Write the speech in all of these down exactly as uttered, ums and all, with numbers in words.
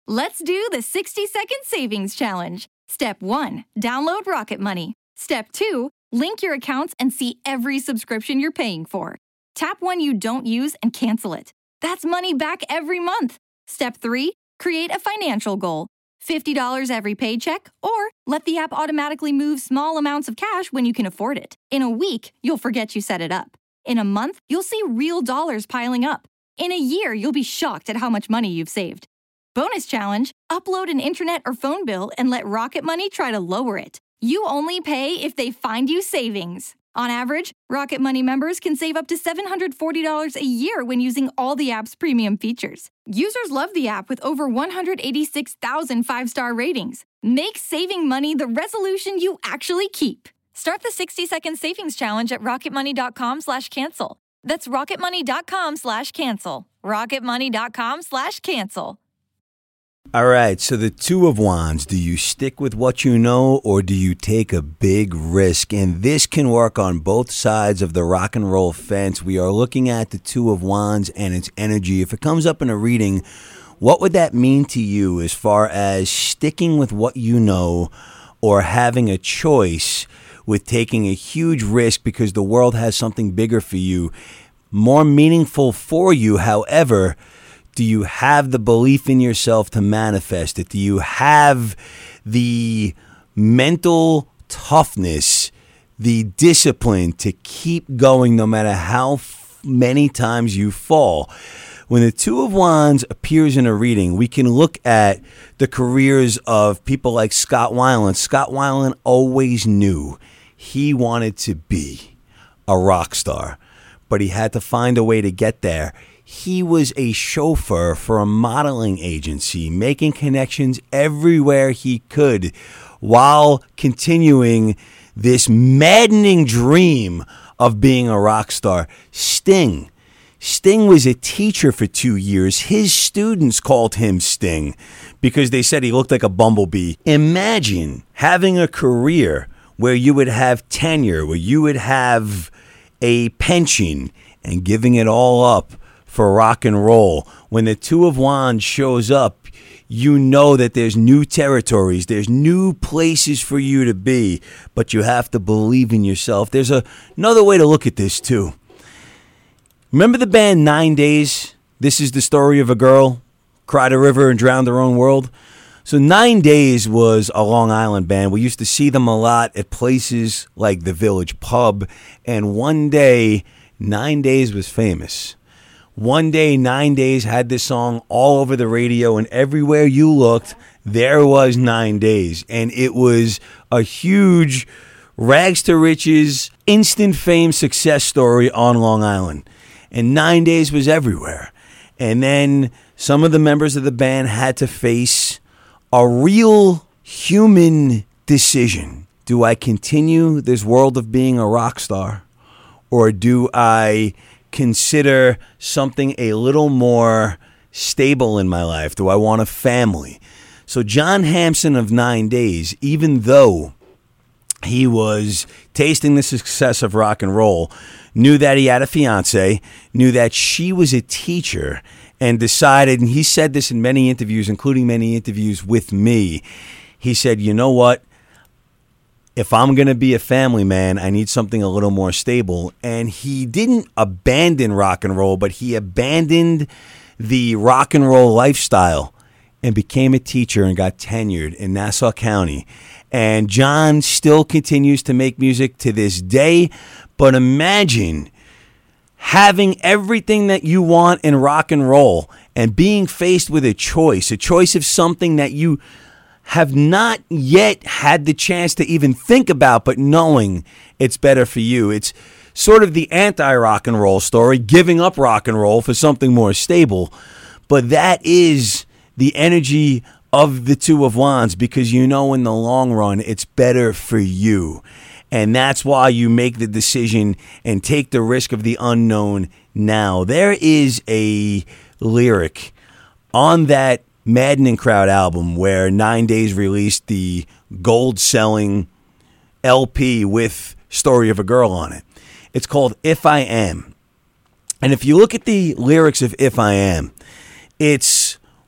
Let's do the sixty second savings challenge. Step one, download Rocket Money. Step two, link your accounts and see every subscription you're paying for. Tap one you don't use and cancel it. That's money back every month. Step three, create a financial goal. fifty dollars every paycheck, or let the app automatically move small amounts of cash when you can afford it. In a week, you'll forget you set it up. In a month, you'll see real dollars piling up. In a year, you'll be shocked at how much money you've saved. Bonus challenge, upload an internet or phone bill and let Rocket Money try to lower it. You only pay if they find you savings. On average, Rocket Money members can save up to seven hundred forty dollars a year when using all the app's premium features. Users love the app with over one hundred eighty-six thousand five-star ratings. Make saving money the resolution you actually keep. Start the sixty second savings challenge at rocketmoney.com slash cancel. That's rocketmoney.com slash cancel. rocketmoney.com slash cancel. All right, so the Two of Wands, do you stick with what you know or do you take a big risk? And this can work on both sides of the rock and roll fence. We are looking at the Two of Wands and its energy. If it comes up in a reading, what would that mean to you as far as sticking with what you know or having a choice with taking a huge risk because the world has something bigger for you, more meaningful for you? However, do you have the belief in yourself to manifest it? Do you have the mental toughness, the discipline to keep going no matter how f- many times you fall? When the Two of Wands appears in a reading, we can look at the careers of people like Scott Weiland. Scott Weiland always knew he wanted to be a rock star, but he had to find a way to get there. He was a chauffeur for a modeling agency, making connections everywhere he could while continuing this maddening dream of being a rock star. Sting. Sting was a teacher for two years. His students called him Sting because they said he looked like a bumblebee. Imagine having a career where you would have tenure, where you would have a pension and giving it all up for rock and roll. When the Two of Wands shows up, you know that there's new territories, there's new places for you to be, but you have to believe in yourself. There's a, another way to look at this too. Remember the band Nine Days? This is the story of a girl, cried a river and drowned her own world. So Nine Days was a Long Island band. We used to see them a lot at places like the Village Pub, and one day Nine Days was famous. One day, Nine Days had this song all over the radio, and everywhere you looked, there was Nine Days. And it was a huge rags to riches, instant fame success story on Long Island. And Nine Days was everywhere. And then some of the members of the band had to face a real human decision. Do I continue this world of being a rock star, or do I consider something a little more stable in my life? Do I want a family? So John Hampson of Nine Days, even though he was tasting the success of rock and roll, knew that he had a fiance, knew that she was a teacher, and decided, and he said this in many interviews, including many interviews with me, he said, you know what? If I'm going to be a family man, I need something a little more stable. And he didn't abandon rock and roll, but he abandoned the rock and roll lifestyle and became a teacher and got tenured in Nassau County. And John still continues to make music to this day. But imagine having everything that you want in rock and roll and being faced with a choice, a choice of something that you have not yet had the chance to even think about, but knowing it's better for you. It's sort of the anti-rock and roll story, giving up rock and roll for something more stable. But that is the energy of the Two of Wands, because you know in the long run it's better for you. And that's why you make the decision and take the risk of the unknown now. There is a lyric on that Maddening Crowd album where Nine Days released the gold-selling L P with Story of a Girl on it. It's called If I Am. And if you look at the lyrics of If I Am, it's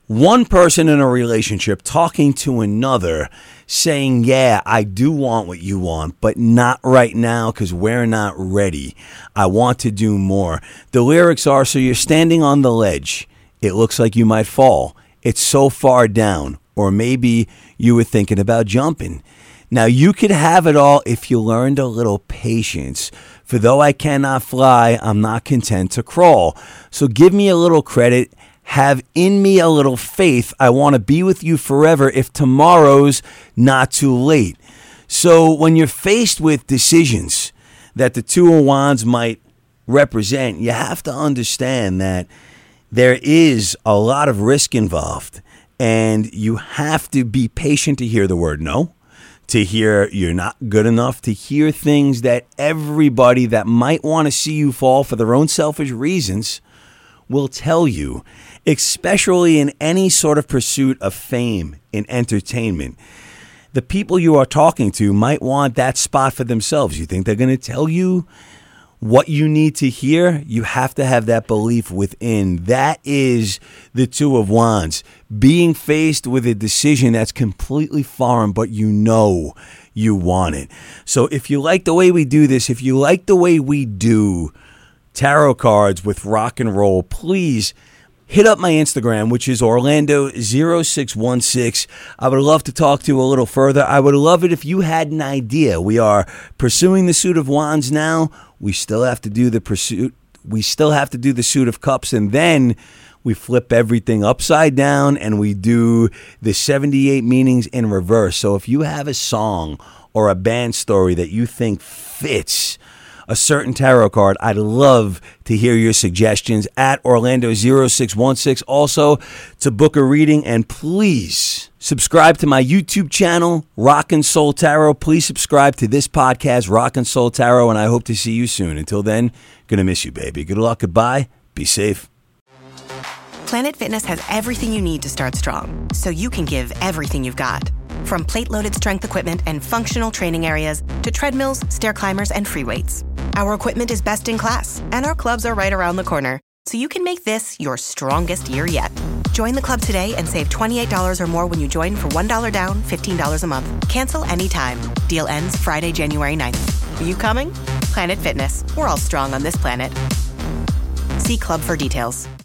one person in a relationship talking to another saying, yeah, I do want what you want, but not right now because we're not ready. I want to do more. The lyrics are, so you're standing on the ledge. It looks like you might fall. It's so far down. Or maybe you were thinking about jumping. Now, you could have it all if you learned a little patience. For though I cannot fly, I'm not content to crawl. So give me a little credit. Have in me a little faith. I want to be with you forever if tomorrow's not too late. So when you're faced with decisions that the Two of Wands might represent, you have to understand that there is a lot of risk involved. And you have to be patient to hear the word no, to hear you're not good enough, to hear things that everybody that might want to see you fall for their own selfish reasons will tell you, especially in any sort of pursuit of fame in entertainment. The people you are talking to might want that spot for themselves. You think they're going to tell you what you need to hear? You have to have that belief within. That is the Two of Wands. Being faced with a decision that's completely foreign, but you know you want it. So if you like the way we do this, if you like the way we do tarot cards with rock and roll, please hit up my Instagram, which is Orlando zero six one six. I would love to talk to you a little further. I would love it if you had an idea. We are pursuing the Suit of Wands now. We still have to do the pursuit. We still have to do the Suit of Cups, and then we flip everything upside down and we do the seventy-eight meanings in reverse. So if you have a song or a band story that you think fits a certain tarot card, I'd love to hear your suggestions at Orlando zero six one six. Also, to book a reading, and please subscribe to my YouTube channel, Rock and Soul Tarot. Please subscribe to this podcast, Rock and Soul Tarot, and I hope to see you soon. Until then, gonna miss you, baby. Good luck, goodbye, be safe. Planet Fitness has everything you need to start strong, so you can give everything you've got. From plate-loaded strength equipment and functional training areas to treadmills, stair climbers, and free weights. Our equipment is best in class, and our clubs are right around the corner, so you can make this your strongest year yet. Join the club today and save twenty-eight dollars or more when you join for one dollar down, fifteen dollars a month. Cancel anytime. Deal ends Friday, January ninth. Are you coming? Planet Fitness. We're all strong on this planet. See club for details.